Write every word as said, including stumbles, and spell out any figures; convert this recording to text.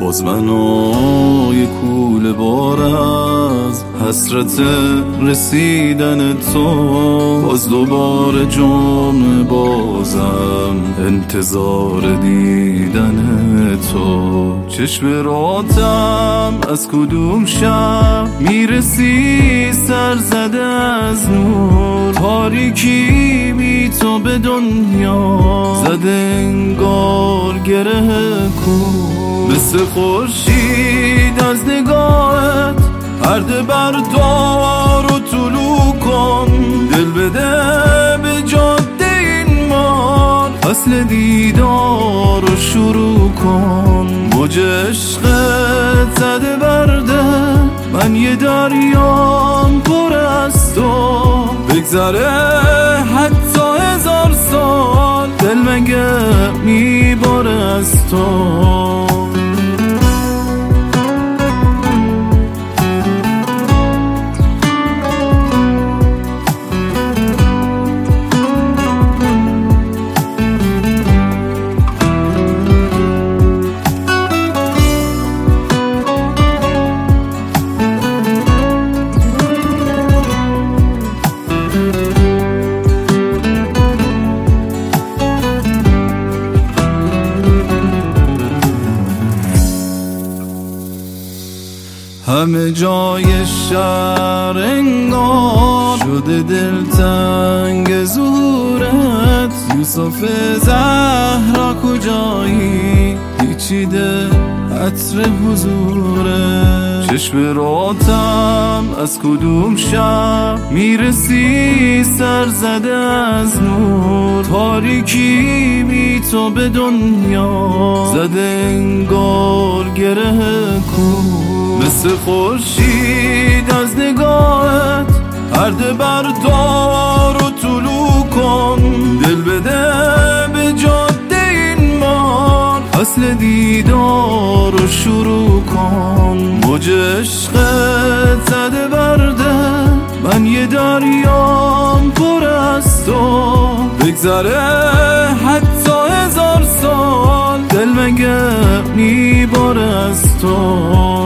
باز منو یه کوله بار از حسرت رسیدن تو، باز دوباره جمعه بازم انتظار دیدن تو. چشم راتم از کدوم شب میرسی سر زده از نور، تاریکی بی تو به دنیا زده انگار گره کور. مثل خورشید از نگاهت پرده بردار و طلوع کن، دل بده به جاده این مار، فصل دیدار رو شروع کن. موج عشقت زده برده من یه دریام پر از تو، بگذره حتی هزار سال دل مگه میباره از تو. همه جای شهر انگار شده دلتنگ ظهورت، یوسف زهرا کجایی پیچیده عطر حضورت. چشم راتم از کدوم شب میرسی سر زده از نور، تاریکی بی تو به دنیا زده انگار گره کور. مثل خورشید از نگاهت پرده بردار و طلوع کن، دل بده به جاده این مار، فصل دیدار رو شروع کن. موج عشقت زده برده من یه دریام پر از تو، بگذره حتی هزار سال دل مگه میباره از تو.